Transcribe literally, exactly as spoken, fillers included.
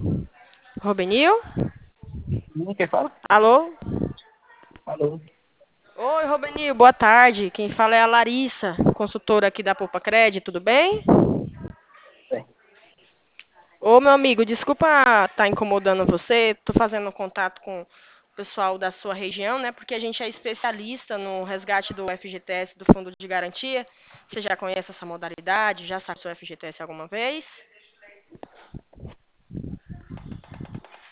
Robenil? Hum, Quem fala? Alô? Alô. Oi, Robenil, boa tarde. Quem fala é a Larissa, consultora aqui da Poupa Cred, tudo bem? Bem, Ô, meu amigo, desculpa estar incomodando você, tô fazendo contato com o pessoal da sua região, né? Porque a gente é especialista no resgate do F G T S, do Fundo de Garantia. Você já conhece essa modalidade? Já sabe se o F G T S alguma vez?